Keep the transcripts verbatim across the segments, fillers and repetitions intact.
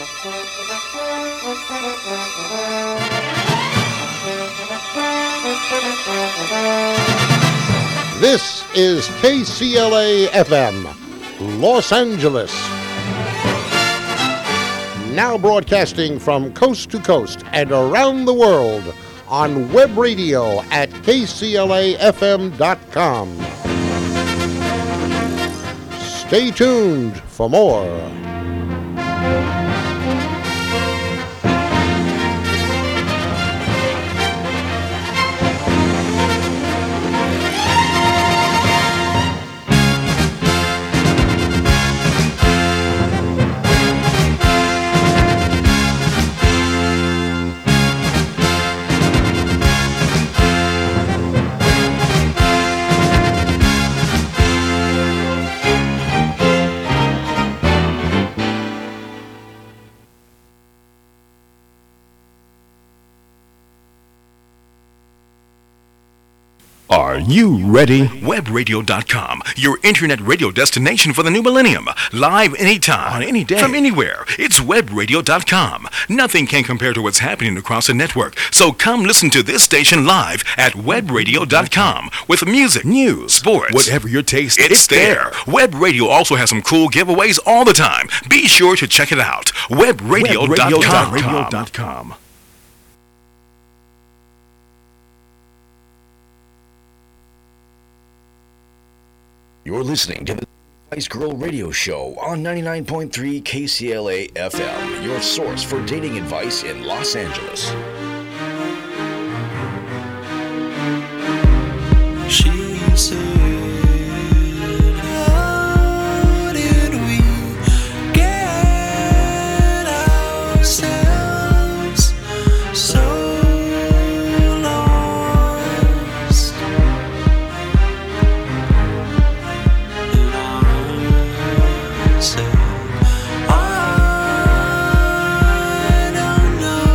This is K C L A F M, Los Angeles. Now broadcasting from coast to coast and around the world on web radio at K C L A F M dot com. Stay tuned for more. Are you ready? web radio dot com, your internet radio destination for the new millennium. Live anytime, On any day. from anywhere. It's web radio dot com. Nothing can compare to what's happening across the network. So come listen to this station live at web radio dot com with music, News, sports, whatever your taste, It's, it's there. there. Web Radio also has some cool giveaways all the time. Be sure to check it out. web radio dot com. web radio dot com. You're listening to the Spice Girl Radio Show on ninety-nine point three K C L A F M, your source for dating advice in Los Angeles. She said, how did we get ourselves so lost? And I said, I don't know,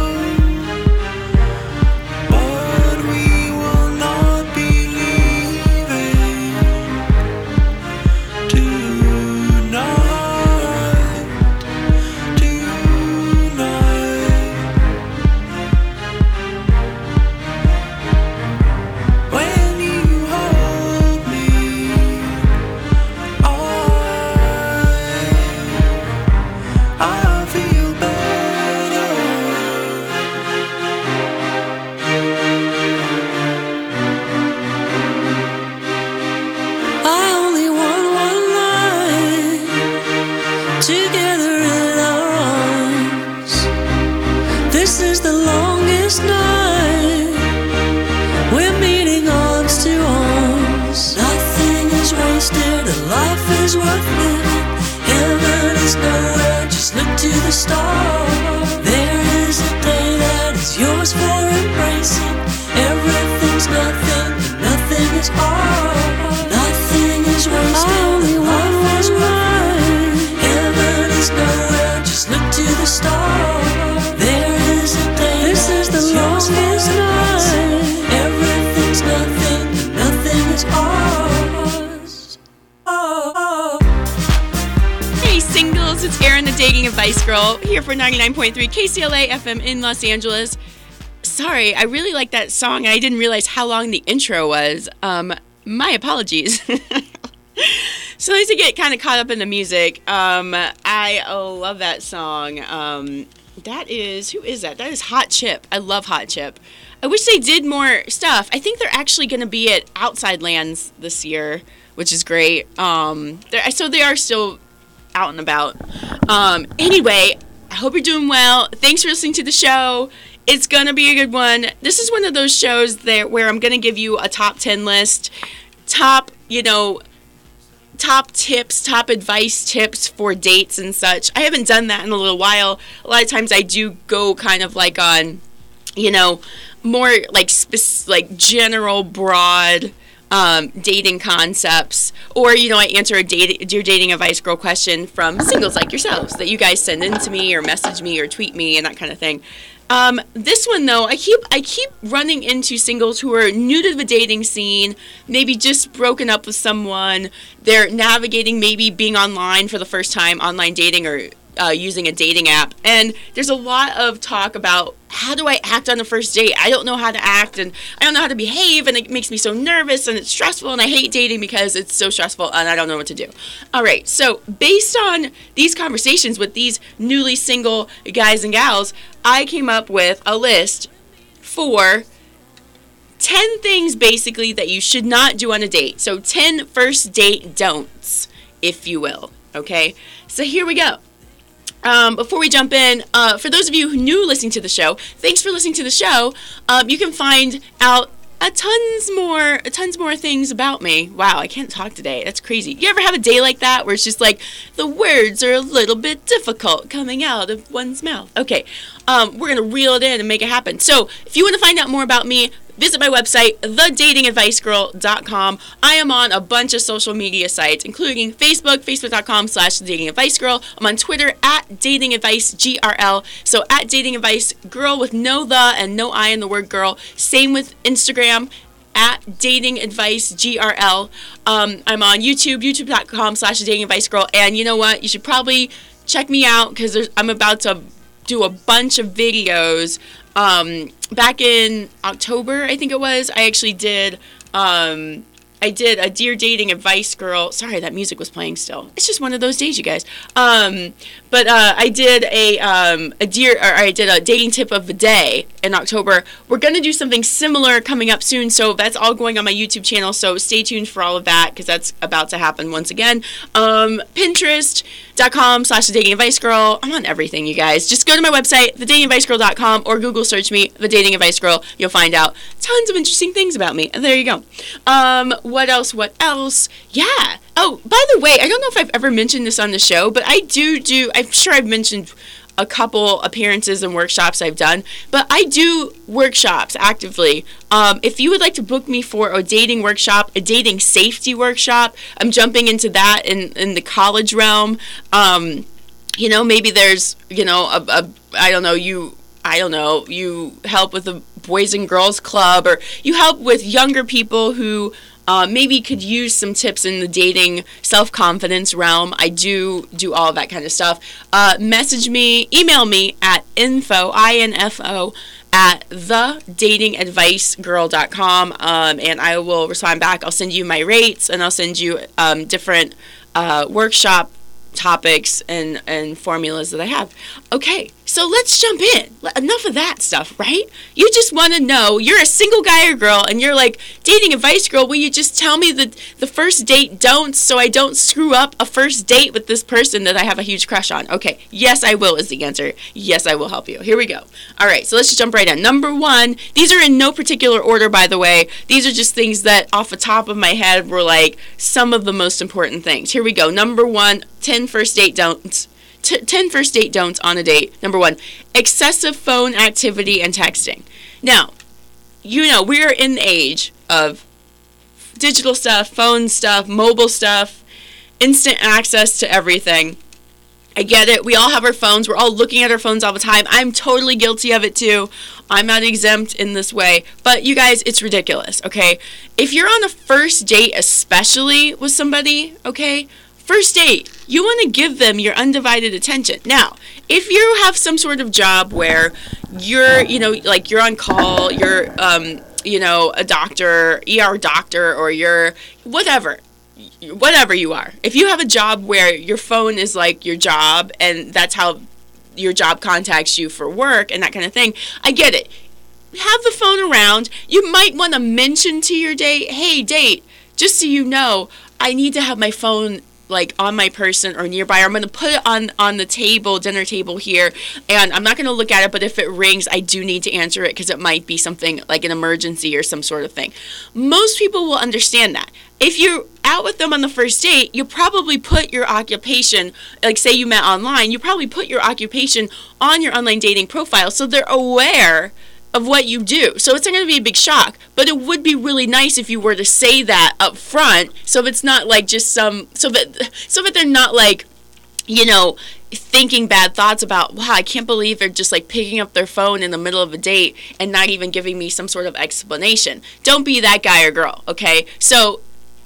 but we will not be leaving tonight, tonight. When you hold me, I, I feel better. I only want one night together in our arms. This is the longest night. We're meeting arms to arms. Nothing is wasted, and life is worth living. Heaven is nowhere, just look to the stars. There is a day that is yours for embracing. Everything's nothing, and nothing is hard. Nothing is wasted, only life is worth. Heaven is nowhere, just look to the stars. There is a day this is the longest night. Everything's nothing, and nothing is ours. Oh, oh. Hey singles, it's Erin the Dating Advice Girl here for ninety-nine point three K C L A F M in Los Angeles. Sorry, I really like that song and I didn't realize how long the intro was. Um, my apologies. So I used to get kind of caught up in the music. Um, I oh, love that song. Um, that is, who is that? That is Hot Chip. I love Hot Chip. I wish they did more stuff. I think they're actually going to be at Outside Lands this year, which is great. Um, they're- so they are still out and about. Um, anyway, I hope you're doing well. Thanks for listening to the show. It's going to be a good one. This is one of those shows that where I'm going to give you a top ten list. Top, you know, top tips, top advice tips for dates and such. I haven't done that in a little while. A lot of times I do go kind of like on, you know, more like spec- like general, broad um, dating concepts, or you know, I answer a date, dear dating advice girl question from singles like yourselves that you guys send in to me or message me or tweet me and that kind of thing. Um, this one though, I keep I keep running into singles who are new to the dating scene, maybe just broken up with someone. They're navigating maybe being online for the first time, online dating, or uh, using a dating app. And there's a lot of talk about how do I act on the first date? I don't know how to act, and I don't know how to behave, and it makes me so nervous, and it's stressful, and I hate dating because it's so stressful, and I don't know what to do. All right, so based on these conversations with these newly single guys and gals, I came up with a list for ten things basically that you should not do on a date. So ten first date don'ts, if you will. Okay, so here we go. Um, before we jump in, uh, for those of you who new listening to the show, thanks for listening to the show. Um, you can find out a tons more, a tons more things about me. Wow, I can't talk today. That's crazy. You ever have a day like that where it's just like the words are a little bit difficult coming out of one's mouth? Okay, um, we're gonna reel it in and make it happen. So, if you want to find out more about me, visit my website, the dating advice girl dot com. I am on a bunch of social media sites, including Facebook, facebook dot com slash dating advice girl. I'm on Twitter at dating advice G R L. So at dating advice girl with no the and no I in the word girl. Same with Instagram at dating advice G R L. Um, I'm on YouTube, youtube dot com slash dating advice girl. And you know what? You should probably check me out because I'm about to do a bunch of videos. Um, back in October, I think it was, I actually did, um, I did a Dear Dating Advice Girl. Sorry, that music was playing still. It's just one of those days, you guys. Um, but uh, I did a um, a dear, or I did a dating tip of the day in October. We're gonna do something similar coming up soon, so that's all going on my YouTube channel. So stay tuned for all of that because that's about to happen once again. Um, Pinterest dot com slash the dating advice girl. I'm on everything, you guys. Just go to my website, the dating advice girl dot com, or Google search me, The Dating Advice Girl. You'll find out tons of interesting things about me. And there you go. Um, what else? What else? Yeah. Oh, by the way, I don't know if I've ever mentioned this on the show, but I do do, I'm sure I've mentioned a couple appearances and workshops I've done, but I do workshops actively. Um, if you would like to book me for a dating workshop, a dating safety workshop, I'm jumping into that in, in the college realm. Um, you know, maybe there's, you know, a, a I don't know, you, I don't know, you help with the Boys and Girls Club, or you help with younger people who Uh, maybe could use some tips in the dating self-confidence realm. I do do all that kind of stuff. Uh, message me, email me at info, I N F O, at the dating advice girl dot com, um, and I will respond back. I'll send you my rates, and I'll send you um, different uh, workshop topics and, and formulas that I have. Okay, so let's jump in. Enough of that stuff, right? You just want to know, you're a single guy or girl, and you're like, dating advice girl, will you just tell me the, the first date don'ts so I don't screw up a first date with this person that I have a huge crush on? Okay, yes, I will is the answer. Yes, I will help you. Here we go. All right, so let's just jump right in. Number one, these are in no particular order, by the way. These are just things that off the top of my head were like some of the most important things. Here we go. Number one, ten first date don'ts. T- ten first date don'ts on a date. Number one, excessive phone activity and texting. Now, you know, we're in the age of digital stuff, phone stuff, mobile stuff, instant access to everything. I get it. We all have our phones. We're all looking at our phones all the time. I'm totally guilty of it too. I'm not exempt in this way. But you guys, it's ridiculous, okay? If you're on a first date, especially with somebody, okay, first date, you want to give them your undivided attention. Now, if you have some sort of job where you're, you know, like you're on call, you're, um, you know, a doctor, E R doctor, or you're whatever, whatever you are. If you have a job where your phone is like your job and that's how your job contacts you for work and that kind of thing, I get it. Have the phone around. You might want to mention to your date, hey, date, just so you know, I need to have my phone like on my person or nearby, or I'm going to put it on, on the table, dinner table here, and I'm not going to look at it, but if it rings, I do need to answer it because it might be something like an emergency or some sort of thing. Most people will understand that. If you're out with them on the first date, you probably put your occupation, like say you met online, you probably put your occupation on your online dating profile so they're aware of what you do. So it's not going to be a big shock, but it would be really nice if you were to say that up front, so it's not like just some, so that so that they're not like, you know, thinking bad thoughts about, wow, I can't believe they're just like picking up their phone in the middle of a date and not even giving me some sort of explanation. Don't be that guy or girl, okay? So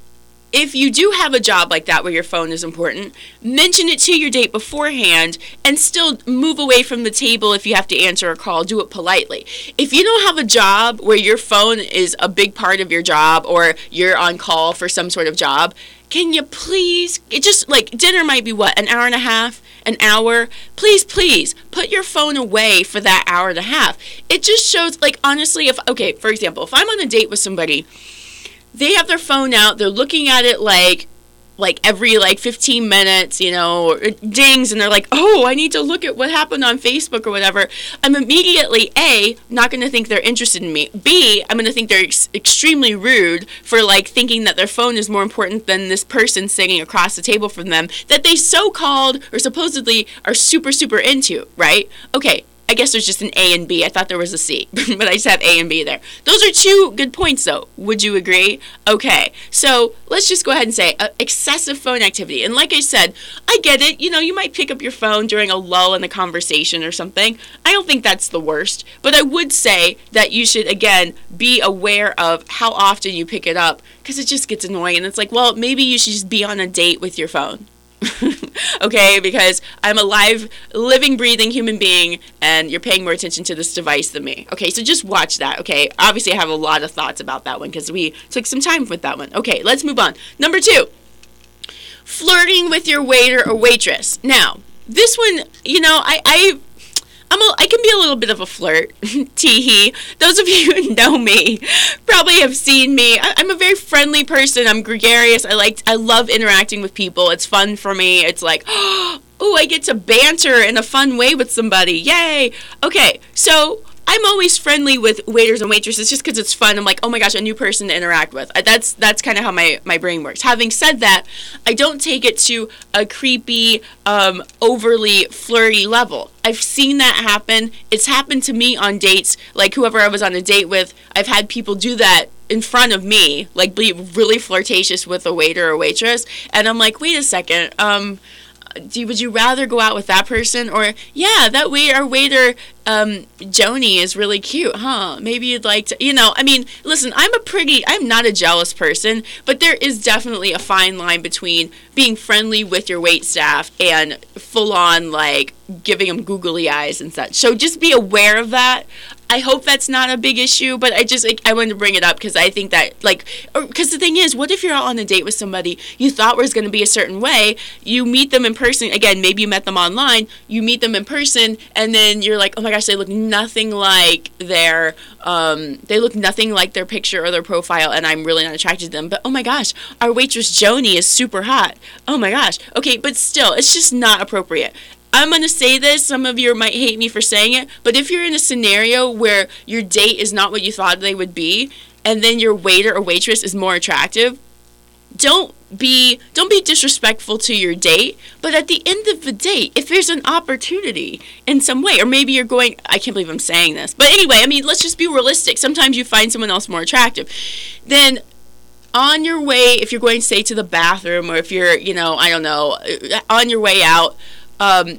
if you do have a job like that where your phone is important, mention it to your date beforehand and still move away from the table if you have to answer a call. Do it politely. If you don't have a job where your phone is a big part of your job or you're on call for some sort of job, can you please, it just like dinner might be what, an hour and a half, an hour? Please, please put your phone away for that hour and a half. It just shows, like, honestly, if, okay, for example, if I'm on a date with somebody, they have their phone out, they're looking at it like, like every like fifteen minutes, you know, it dings, and they're like, oh, I need to look at what happened on Facebook or whatever. I'm immediately, A, not going to think they're interested in me. B, I'm going to think they're ex- extremely rude for like thinking that their phone is more important than this person sitting across the table from them that they so-called or supposedly are super, super into, right? Okay. I guess there's just an A and B. I thought there was a C, but I just have A and B there. Those are two good points, though. Would you agree? Okay, so let's just go ahead and say uh, excessive phone activity. And like I said, I get it. You know, you might pick up your phone during a lull in the conversation or something. I don't think that's the worst, but I would say that you should, again, be aware of how often you pick it up because it just gets annoying. And it's like, well, maybe you should just be on a date with your phone. Okay, because I'm a live, living, breathing human being, and you're paying more attention to this device than me. Okay, so just watch that, okay? Obviously, I have a lot of thoughts about that one, because we took some time with that one. Okay, let's move on. Number two, flirting with your waiter or waitress. Now, this one, you know, I... I I'm a, I can be a little bit of a flirt, tee-hee. Those of you who know me probably have seen me. I, I'm a very friendly person. I'm gregarious. I like, I love interacting with people. It's fun for me. It's like, oh, I get to banter in a fun way with somebody. Yay. Okay, so I'm always friendly with waiters and waitresses just because it's fun. I'm like, oh my gosh, a new person to interact with. That's that's kind of how my, my brain works. Having said that, I don't take it to a creepy, um, overly flirty level. I've seen that happen. It's happened to me on dates. Like whoever I was on a date with, I've had people do that in front of me, like be really flirtatious with a waiter or waitress. And I'm like, wait a second, um... Do, would you rather go out with that person? Or, yeah, that waiter, our waiter, um, Joni is really cute, huh? Maybe you'd like to, you know, I mean, listen, I'm a pretty, I'm not a jealous person, but there is definitely a fine line between being friendly with your wait staff and full on, like, giving them googly eyes and such. So just be aware of that. I hope that's not a big issue, but I just, like, I wanted to bring it up because I think that, like, because the thing is, what if you're out on a date with somebody you thought was going to be a certain way, you meet them in person, again, maybe you met them online, you meet them in person, and then you're like, oh my gosh, they look nothing like their, um, they look nothing like their picture or their profile, and I'm really not attracted to them, but oh my gosh, our waitress Joni is super hot. Oh my gosh. Okay, but still, it's just not appropriate. I'm going to say this, some of you might hate me for saying it, but if you're in a scenario where your date is not what you thought they would be, and then your waiter or waitress is more attractive, don't be don't be disrespectful to your date, but at the end of the day, if there's an opportunity in some way, or maybe you're going, I can't believe I'm saying this, but anyway, I mean, let's just be realistic. Sometimes you find someone else more attractive. Then on your way, if you're going, say, to the bathroom, or if you're, you know, I don't know, on your way out, Um,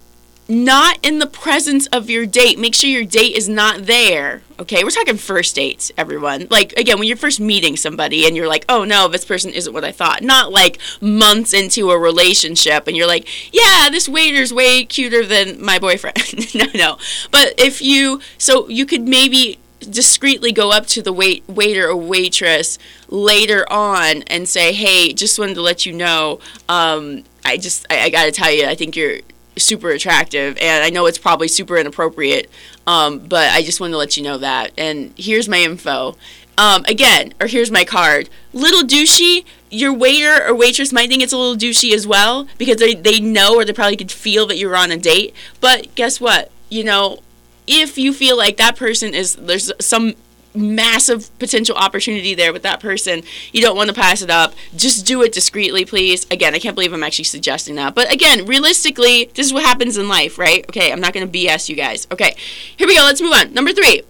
not in the presence of your date. Make sure your date is not there. Okay, we're talking first dates, everyone. Like, again, when you're first meeting somebody and you're like, oh no, this person isn't what I thought. Not like months into a relationship and you're like, yeah, this waiter's way cuter than my boyfriend. no, no. But if you, so you could maybe discreetly go up to the wait, waiter or waitress later on and say, hey, just wanted to let you know, um, I just, I, I gotta tell you, I think you're super attractive, and I know it's probably super inappropriate, um, but I just wanted to let you know that, and here's my info. Um, again, or here's my card. Little douchey, your waiter or waitress might think it's a little douchey as well, because they, they know, or they probably could feel that you're on a date, but guess what? You know, if you feel like that person is, there's some massive potential opportunity there with that person, you don't want to pass it up, just do it discreetly, please. Again, I can't believe I'm actually suggesting that, but again, realistically, this is what happens in life, right? Okay, I'm not going to B S you guys. Okay, here we go, let's move on. Number three,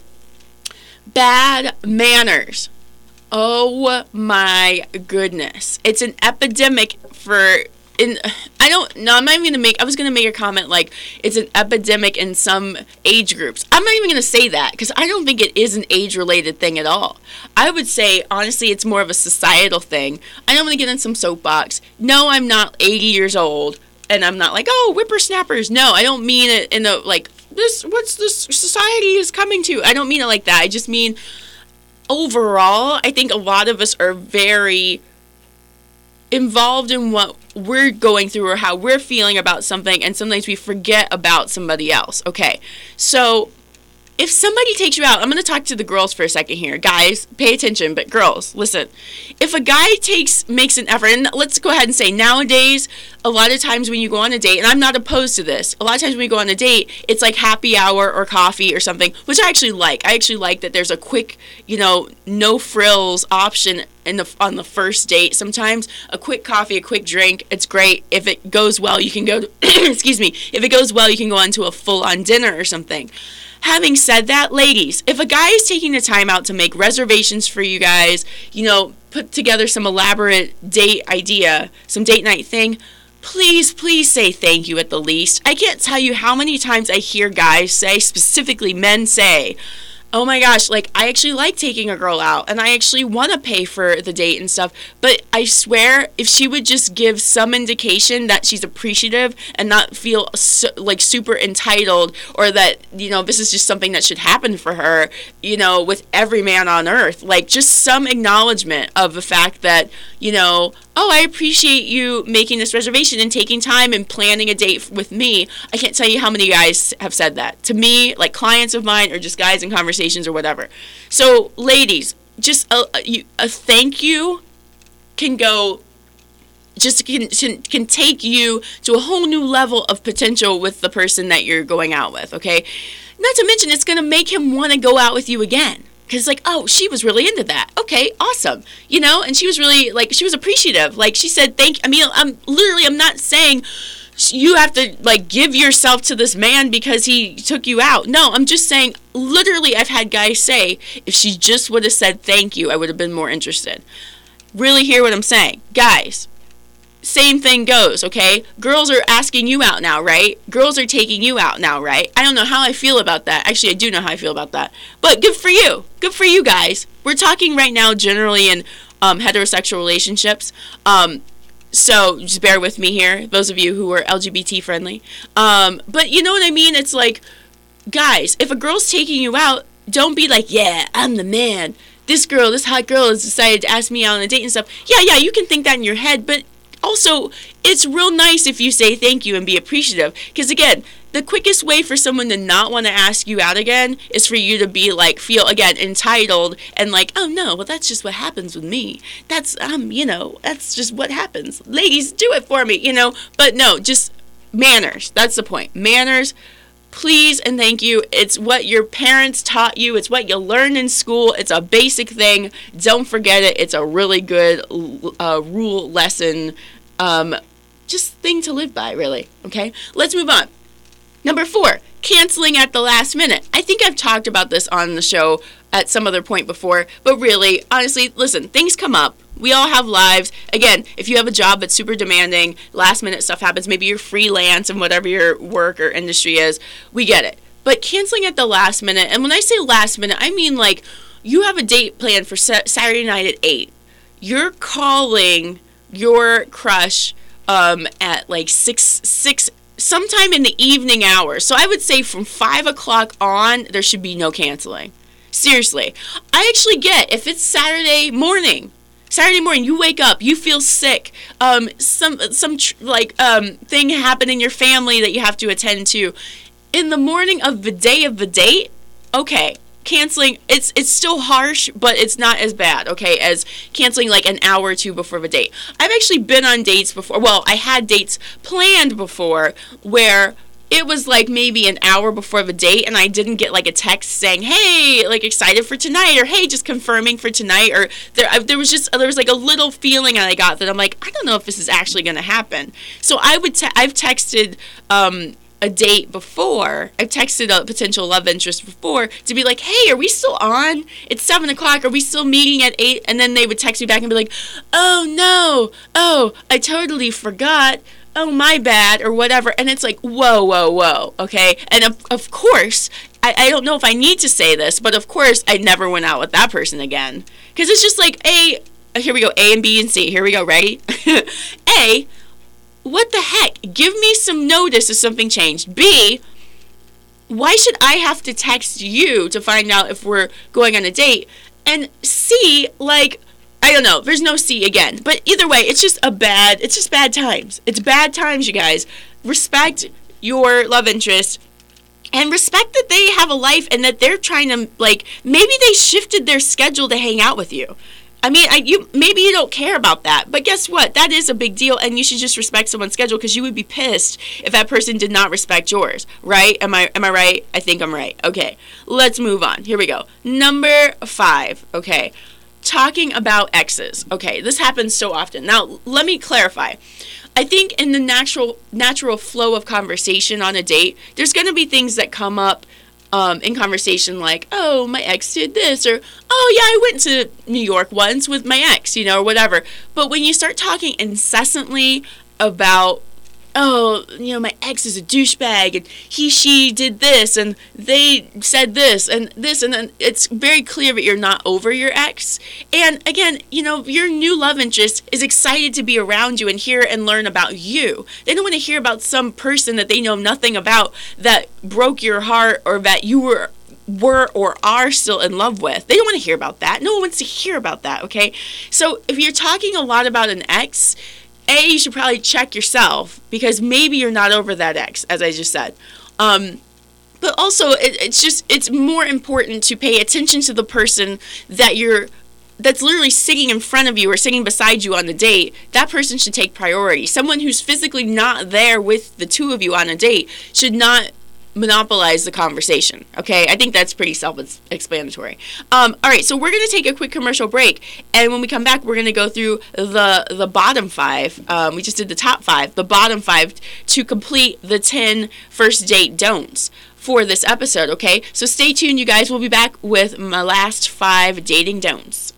bad manners. Oh my goodness, it's an epidemic for in I don't no I'm not even gonna make I was gonna make a comment like it's an epidemic in some age groups. I'm not even gonna say that because I don't think it is an age related thing at all. I would say honestly it's more of a societal thing. I don't want to get in some soapbox. No, I'm not eighty years old and I'm not like, oh, whippersnappers. No, I don't mean it in a like this what's this society is coming to. I don't mean it like that. I just mean overall I think a lot of us are very involved in what we're going through or how we're feeling about something, and sometimes we forget about somebody else. Okay, so if somebody takes you out, I'm going to talk to the girls for a second here. Guys, pay attention, but girls, listen. If a guy takes makes an effort, and let's go ahead and say nowadays, a lot of times when you go on a date, and I'm not opposed to this, a lot of times when you go on a date, it's like happy hour or coffee or something, which I actually like. I actually like that there's a quick, you know, no frills option in the on the first date. Sometimes a quick coffee, a quick drink, it's great. If it goes well, you can go to, excuse me, if it goes well, you can go on to a full-on dinner or something. Having said that, ladies, if a guy is taking the time out to make reservations for you guys, you know, put together some elaborate date idea, some date night thing, please, please say thank you at the least. I can't tell you how many times I hear guys say, specifically men say, oh my gosh, like, I actually like taking a girl out, and I actually want to pay for the date and stuff, but I swear, if she would just give some indication that she's appreciative and not feel, so, like, super entitled, or that, you know, this is just something that should happen for her, you know, with every man on earth, like, just some acknowledgement of the fact that, you know, oh, I appreciate you making this reservation and taking time and planning a date with me. I can't tell you how many guys have said that to me, like clients of mine or just guys in conversations or whatever. So, ladies, just a, a, a thank you can go, just can, can take you to a whole new level of potential with the person that you're going out with, okay? Not to mention, it's going to make him want to go out with you again. Because, like, oh, she was really into that. Okay, awesome. You know, and she was really, like, she was appreciative. Like, she said, thank, I mean, I'm literally, I'm not saying you have to, like, give yourself to this man because he took you out. No, I'm just saying, literally, I've had guys say, if she just would have said thank you, I would have been more interested. Really hear what I'm saying. Guys, same thing goes, okay? Girls are asking you out now, right? Girls are taking you out now, right? I don't know how I feel about that. Actually, I do know how I feel about that. But good for you. Good for you guys. We're talking right now generally in um, heterosexual relationships. Um, so just bear with me here, those of you who are L G B T friendly. Um, but you know what I mean? It's like, guys, if a girl's taking you out, don't be like, yeah, I'm the man. This girl, this hot girl has decided to ask me out on a date and stuff. Yeah, yeah, you can think that in your head, but also, it's real nice if you say thank you and be appreciative. Because, again, the quickest way for someone to not want to ask you out again is for you to be, like, feel, again, entitled and like, oh, no, well, that's just what happens with me. That's, um, you know, that's just what happens. Ladies, do it for me, you know. But, no, just manners. That's the point. Manners, please and thank you. It's what your parents taught you. It's what you learned in school. It's a basic thing. Don't forget it. It's a really good uh, rule lesson, um, just thing to live by, really. Okay, let's move on. Number four, canceling at the last minute. I think I've talked about this on the show at some other point before, but really, honestly, listen, things come up. We all have lives. Again, if you have a job that's super demanding, last minute stuff happens, maybe you're freelance and whatever your work or industry is, we get it. But canceling at the last minute, and when I say last minute, I mean like you have a date planned for sa- Saturday night at eight. You're calling your crush um, at like six, six, sometime in the evening hours. So I would say from five o'clock on, there should be no canceling. Seriously. I actually get, if it's Saturday morning, Saturday morning, you wake up, you feel sick, um, some some tr- like um thing happened in your family that you have to attend to. In the morning of the day of the date, okay, canceling, it's it's still harsh, but it's not as bad, okay, as canceling like an hour or two before the date. I've actually been on dates before, well, I had dates planned before where it was like maybe an hour before the date and I didn't get like a text saying, hey, like excited for tonight, or hey, just confirming for tonight, or there I, there was just, there was like a little feeling I got that I'm like, I don't know if this is actually going to happen. So I would, te- I've texted um, a date before. I've texted a potential love interest before to be like, hey, are we still on? It's seven o'clock. Are we still meeting at eight? And then they would text me back and be like, oh, no. Oh, I totally forgot. Oh, my bad, or whatever. And it's like, whoa, whoa, whoa, okay? And of, of course, I, I don't know if I need to say this, but of course, I never went out with that person again. Because it's just like, A, here we go, A and B and C. Here we go, ready? A, what the heck? Give me some notice if something changed. B, why should I have to text you to find out if we're going on a date? And C, like, I don't know. There's no C again. But either way, it's just a bad, it's just bad times. It's bad times, you guys. Respect your love interest and respect that they have a life and that they're trying to, like, maybe they shifted their schedule to hang out with you. I mean, I, you maybe you don't care about that, but guess what? That is a big deal, and you should just respect someone's schedule because you would be pissed if that person did not respect yours, right? Am I am I right? I think I'm right. Okay, let's move on. Here we go. Number five, okay. Talking about exes. Okay, this happens so often. Now, let me clarify. I think in the natural natural flow of conversation on a date, there's going to be things that come up um, in conversation like, oh, my ex did this, or, oh, yeah, I went to New York once with my ex, you know, or whatever. But when you start talking incessantly about, oh, you know, my ex is a douchebag, and he, she did this, and they said this, and this, and then it's very clear that you're not over your ex. And again, you know, your new love interest is excited to be around you and hear and learn about you. They don't want to hear about some person that they know nothing about that broke your heart or that you were were or are still in love with. They don't want to hear about that. No one wants to hear about that, okay? So if you're talking a lot about an ex, A, you should probably check yourself because maybe you're not over that ex, as I just said. Um, but also, it, it's just, it's more important to pay attention to the person that you're, that's literally sitting in front of you or sitting beside you on the date. That person should take priority. Someone who's physically not there with the two of you on a date should not monopolize the conversation, okay? I think that's pretty self-explanatory. Um, all right, so we're going to take a quick commercial break, and when we come back, we're going to go through the the bottom five. Um, we just did the top five, the bottom five to complete the ten first date don'ts for this episode, okay? So stay tuned, you guys. We'll be back with my last five dating don'ts.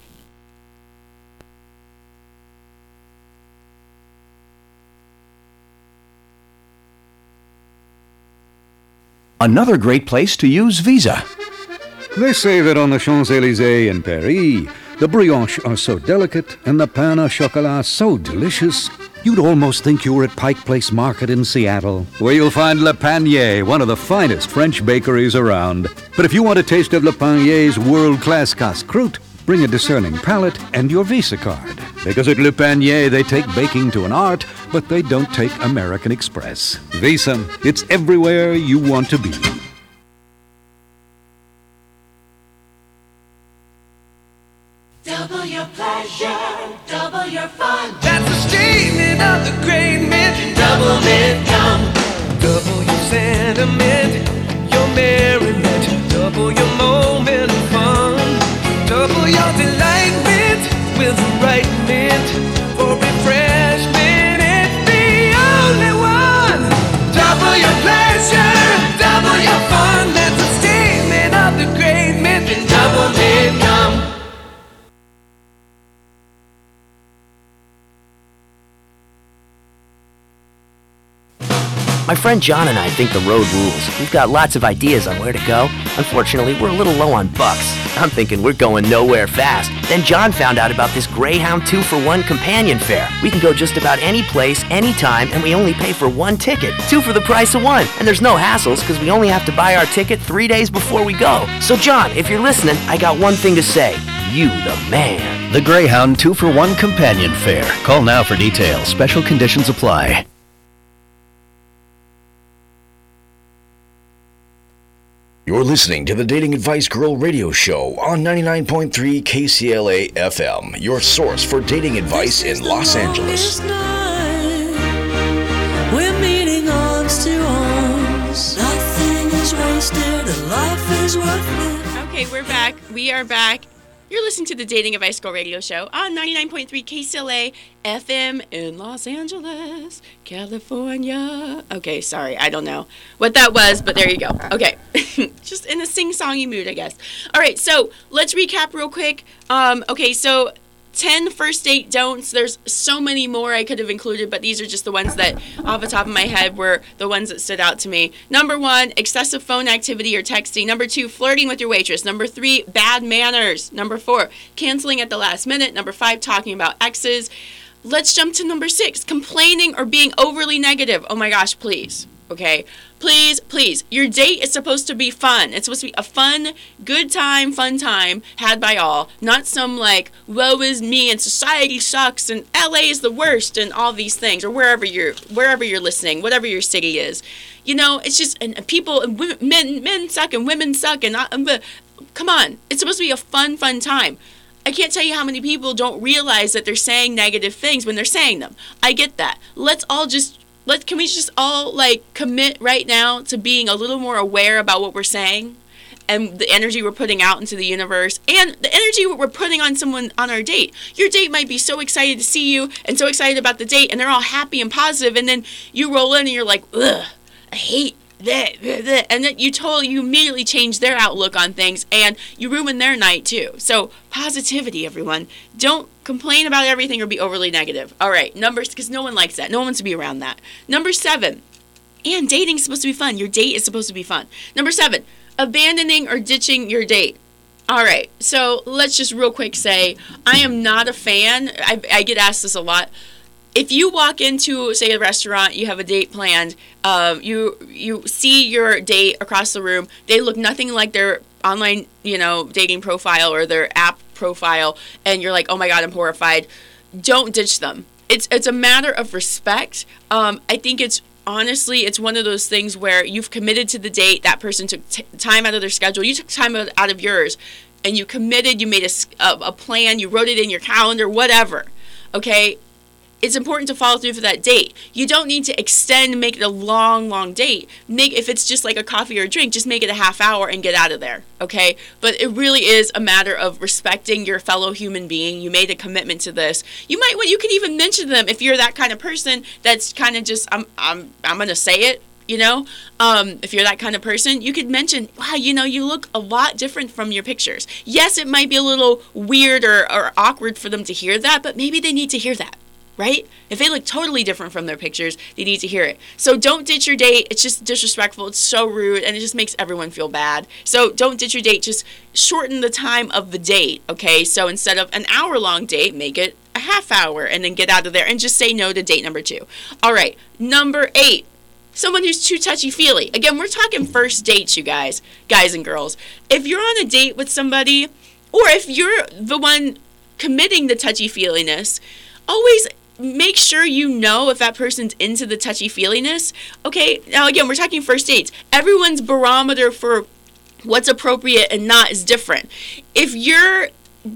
Another great place to use Visa. They say that on the Champs-Élysées in Paris, the brioches are so delicate and the pain au chocolat so delicious, you'd almost think you were at Pike Place Market in Seattle, where you'll find Le Panier, one of the finest French bakeries around. But if you want a taste of Le Panier's world-class casse-croûte, bring a discerning palate and your Visa card. Because at Le Panier, they take baking to an art, but they don't take American Express. Visa, it's everywhere you want to be. Double your pleasure, double your fun. That's the statement of the great men. Double income. Double your sentiment, your merriment. Double your moment of fun. Double your delightment with the right mint for refreshment. It's the only one. Double your pleasure, double your fun. That's the statement of the great men. Double income. My friend John and I think the road rules. We've got lots of ideas on where to go. Unfortunately, we're a little low on bucks. I'm thinking we're going nowhere fast. Then John found out about this Greyhound two for one companion fare. We can go just about any place, anytime, and we only pay for one ticket. Two for the price of one. And there's no hassles because we only have to buy our ticket three days before we go. So John, if you're listening, I got one thing to say. You the man. The Greyhound two for one companion fare. Call now for details. Special conditions apply. You're listening to the Dating Advice Girl radio show on ninety-nine point three K C L A F M, your source for dating advice in Los Angeles. We're meeting arms to arms. Nothing is wasted, a life is worth living. Okay, we're back. We are back. You're listening to the Dating Advice Girl radio show on ninety-nine point three K C L A F M in Los Angeles, California. Okay, sorry, I don't know what that was, but there you go. Okay, just in a sing-songy mood, I guess. All right, so let's recap real quick. Um, okay, so ten first date don'ts. There's so many more I could have included, but these are just the ones that off the top of my head were the ones that stood out to me. Number one, excessive phone activity or texting. Number two, flirting with your waitress. Number three, bad manners. Number four, canceling at the last minute. Number five, talking about exes. Let's jump to number six, complaining or being overly negative. Oh my gosh, please. Okay, please, please. Your date is supposed to be fun. It's supposed to be a fun, good time, fun time had by all. Not some like, woe is me and society sucks and L A is the worst and all these things, or wherever you're, wherever you're listening, whatever your city is. You know, it's just and people, and women, men, men suck and women suck and not. Uh, come on, it's supposed to be a fun, fun time. I can't tell you how many people don't realize that they're saying negative things when they're saying them. I get that. Let's all just. Let, can we just all, like, commit right now to being a little more aware about what we're saying and the energy we're putting out into the universe and the energy we're putting on someone on our date. Your date might be so excited to see you and so excited about the date, and they're all happy and positive, and then you roll in and you're like, ugh, I hate that, that, that. And then you totally, you immediately change their outlook on things, and you ruin their night, too. So, positivity, everyone. Don't complain about everything or be overly negative. All right, numbers, because no one likes that. No one wants to be around that. Number seven, and dating is supposed to be fun. Your date is supposed to be fun. Number seven, abandoning or ditching your date. All right, so let's just real quick say, I am not a fan. I, I get asked this a lot. If you walk into, say, a restaurant, you have a date planned, um, you you see your date across the room, they look nothing like their online, you know, dating profile or their app profile, and you're like, oh my God, I'm horrified. Don't ditch them. It's it's a matter of respect. Um, I think it's, honestly, it's one of those things where you've committed to the date, that person took t- time out of their schedule, you took time out, out of yours, and you committed, you made a, a, a plan, you wrote it in your calendar, whatever, okay? It's important to follow through for that date. You don't need to extend, make it a long, long date. Make, if it's just like a coffee or a drink, just make it a half hour and get out of there, okay? But it really is a matter of respecting your fellow human being. You made a commitment to this. You might, well, you can even mention to them if you're that kind of person that's kind of just, I'm, I'm, I'm gonna say it, you know? Um, if you're that kind of person, you could mention, wow, you know, you look a lot different from your pictures. Yes, it might be a little weird or, or awkward for them to hear that, but maybe they need to hear that. Right? If they look totally different from their pictures, they need to hear it. So don't ditch your date. It's just disrespectful. It's so rude, and it just makes everyone feel bad. So don't ditch your date. Just shorten the time of the date, okay? So instead of an hour-long date, make it a half hour, and then get out of there, and just say no to date number two. All right, number eight. Someone who's too touchy-feely. Again, we're talking first dates, you guys, guys and girls. If you're on a date with somebody, or if you're the one committing the touchy-feeliness, always make sure you know if that person's into the touchy-feeliness. Okay, now again, we're talking first dates. Everyone's barometer for what's appropriate and not is different. If you're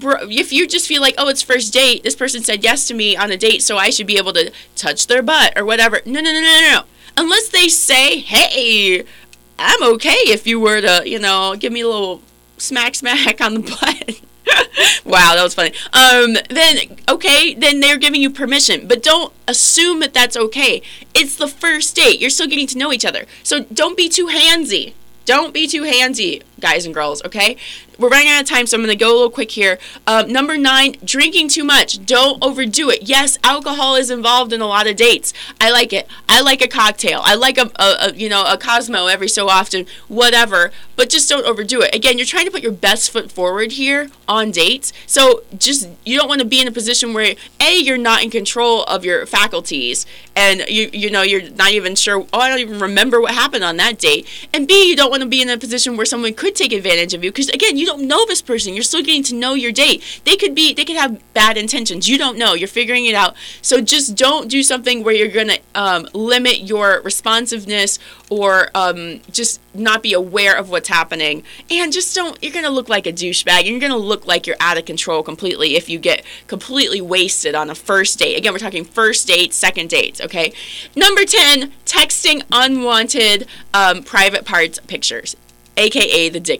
if you just feel like, oh, it's first date, this person said yes to me on a date, so I should be able to touch their butt or whatever. No, no, no, no, no. Unless they say, hey, I'm okay if you were to, you know, give me a little smack smack on the butt. Wow, that was funny. Um, then, okay, then they're giving you permission. But don't assume that that's okay. It's the first date. You're still getting to know each other. So don't be too handsy. Don't be too handsy, guys and girls, okay? We're running out of time, so I'm going to go a little quick here. Um, number nine, drinking too much. Don't overdo it. Yes, alcohol is involved in a lot of dates. I like it. I like a cocktail. I like a, a, a you know, a Cosmo every so often, whatever. But just don't overdo it. Again, you're trying to put your best foot forward here on dates. So just, you don't want to be in a position where, A, you're not in control of your faculties, and you you know, you're not even sure, oh, I don't even remember what happened on that date. And B, you don't want to be in a position where someone could take advantage of you, because again, you don't know this person. You're still getting to know your date. They could be, they could have bad intentions. You don't know. You're figuring it out. So just don't do something where you're going to um, limit your responsiveness or um, just not be aware of what's happening. And just don't, you're going to look like a douchebag. You're going to look like you're out of control completely if you get completely wasted on a first date. Again, we're talking first dates, second dates, okay? Number ten, texting unwanted um, private parts pictures, aka the dick pic.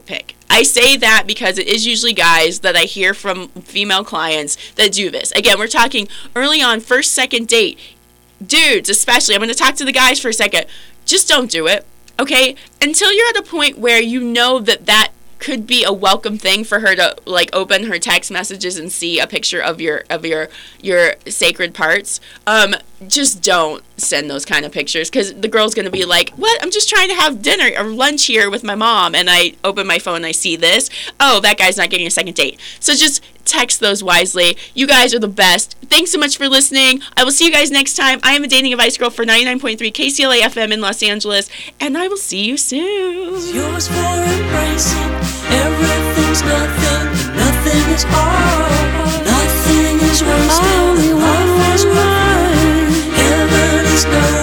I say that because it is usually guys that I hear from female clients that do this. Again, we're talking early on, first, second date. Dudes, especially. I'm going to talk to the guys for a second. Just don't do it, okay? Until you're at a point where you know that that could be a welcome thing for her to like open her text messages and see a picture of your of your your sacred parts. Um, just don't send those kind of pictures, because the girl's gonna be like, "What? I'm just trying to have dinner or lunch here with my mom, and I open my phone and I see this. Oh, that guy's not getting a second date." So just text those wisely. You guys are the best. Thanks so much for listening. I will see you guys next time. I am a Dating Advice Girl for ninety-nine point three K C L A F M in Los Angeles, and I will see you soon. It's yours for embracing. Everything's nothing, nothing is all. Nothing is wasted, life is right. Heaven is not.